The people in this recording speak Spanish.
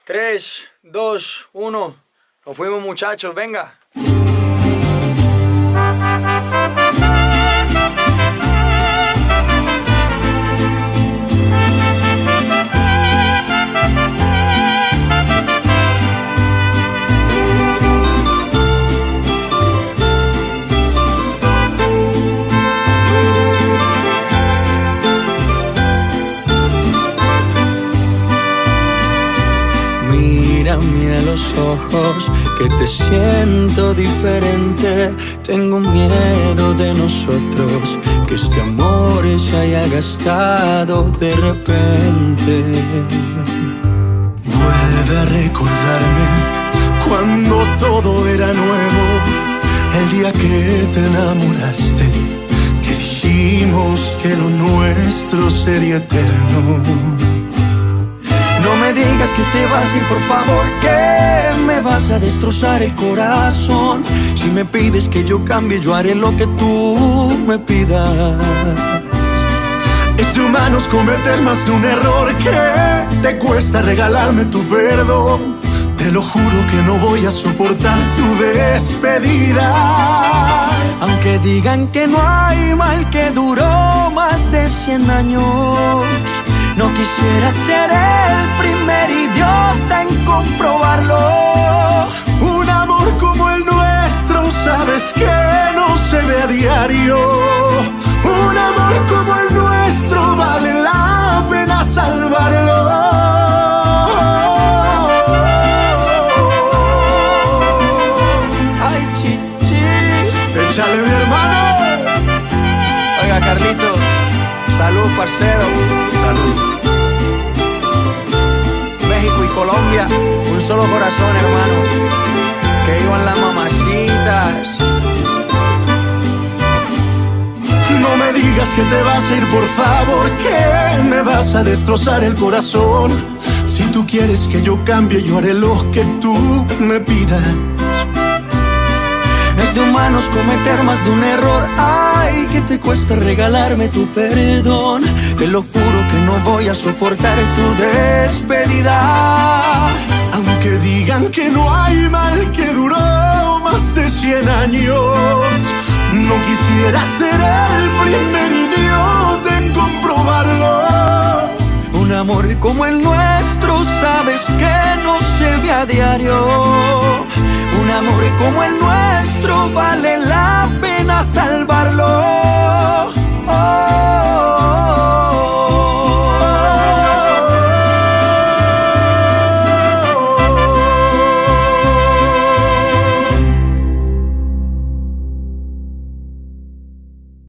3, 2, 1. Nos fuimos, muchachos, venga. Mírame a los ojos, que te siento diferente. Tengo miedo de nosotros, que este amor se haya gastado de repente. Vuelve a recordarme cuando todo era nuevo, el día que te enamoraste, que dijimos que lo nuestro sería eterno. No me digas que te vas a ir, por favor, que me vas a destrozar el corazón. Si me pides que yo cambie, yo haré lo que tú me pidas. Es de humanos cometer más de un error, que te cuesta regalarme tu perdón. Te lo juro que no voy a soportar tu despedida. Aunque digan que no hay mal que duró más de 100 años, no quisiera ser el primer idiota en comprobarlo. Un amor como el nuestro, sabes que no se ve a diario. Un amor como el nuestro vale la pena salvarlo. Ay, chichi. Échale, mi hermano. Oiga, Carlito, salud, parcero. Salud. México y Colombia, un solo corazón, hermano. Que iban las mamacitas. No me digas que te vas a ir, por favor, que me vas a destrozar el corazón. Si tú quieres que yo cambie, yo haré lo que tú me pidas. Es de humanos cometer más de un error. Ay, que te cuesta regalarme tu perdón. Te lo juro que no voy a soportar tu despedida. Aunque digan que no hay mal que duró más de 100 años, no quisiera ser el primer idiota en comprobarlo. Un amor como el nuestro, sabes que no se ve a diario. Un amor como el nuestro vale la pena salvarlo.